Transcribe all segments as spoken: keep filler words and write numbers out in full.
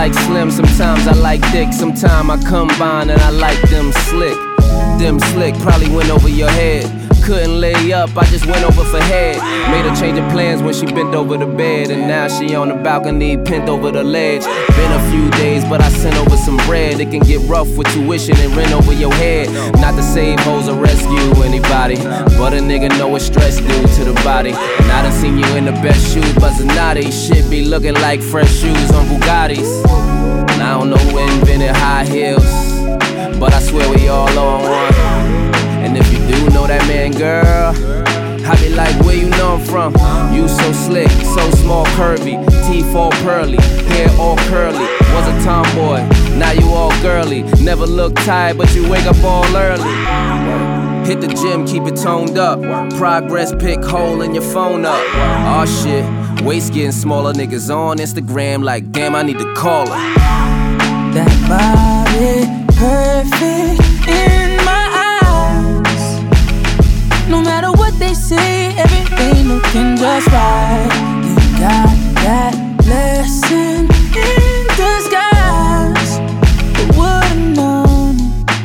like slim, sometimes I like thick. Sometimes I combine and I like them slick. Them slick probably went over your head. Couldn't lay up, I just went over for head. Made her change of plans when she bent over the bed. And now she on the balcony, pinned over the ledge. Been a few days, but I sent over some bread. It can get rough with tuition and rent over your head. Not to save hoes or rescue anybody, but a nigga know what stress do to the body. And I done seen you in the best shoes, but Zanatti shit be looking like fresh shoes on Bugattis. And I don't know who invented high heels, but I swear we all on one. And if you do know that man, girl, I be like, where you know I'm from? You so slick, so small, curvy, teeth all pearly, hair all curly. Was a tomboy, now you all girly. Never look tired, but you wake up all early. Hit the gym, keep it toned up. Progress pic, hole in your phone up. Aw shit, waist getting smaller. Niggas on Instagram like, damn, I need to call her. That body perfect in my eyes. No matter what they say, everything looking just right. You got that blessing in disguise. But would've known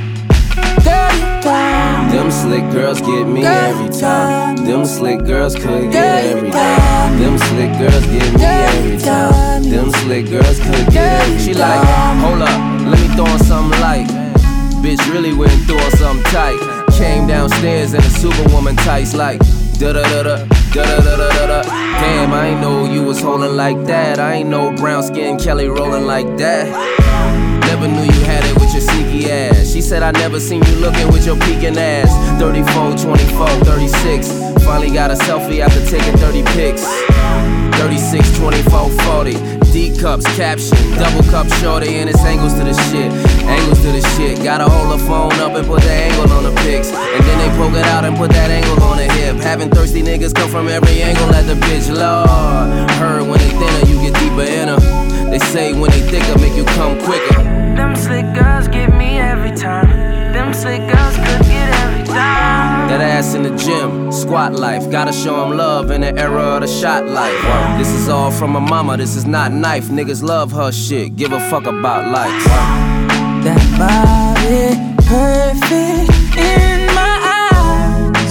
it, girl, you got them slick girls get me girl, every time. Them slick girls could get girl, every time. Them slick girls get me every time. Them slick girls could get every time. She like, hold up, let me throw on something light. Bitch really went through on something tight. Came downstairs in a superwoman tights like da da da da da da da da da. Damn, I ain't know you was holding like that. I ain't know brown skin Kelly rolling like that. Never knew you had it with your sneaky ass. She said I never seen you looking with your peeking ass. thirty-four, twenty-four, thirty-six. Finally got a selfie after taking thirty pics. thirty-six, twenty-four, forty. D cups, caption, double cup shorty, and it's angles to the shit. Angles to the shit. Gotta hold the phone up and put the angle on the pics. And then they poke it out and put that angle on the hip. Having thirsty niggas come from every angle at the bitch. Lord, heard when they thinner, you get deeper in her. They say when they thicker, make you come quicker. them slick girls get me every time. Them slick girls could get every time. That ass in the gym, squat life. Gotta show them love in the era of the shot life. This is all from my mama, this is not knife. Niggas love her shit, give a fuck about likes. That body perfect in my eyes.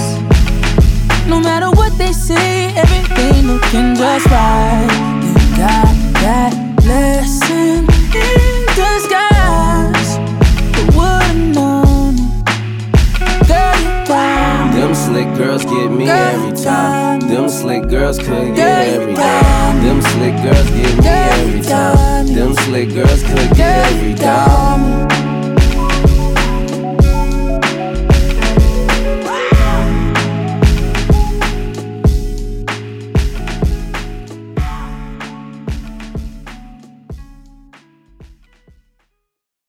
No matter what they say, everything looking just right. You got that blessing in disguise. But would've known it, girl, you got them slick girls get me girl, every time. Them slick girls could get girl, every time. Them slick girls get me every time. Them slick girls could get every time.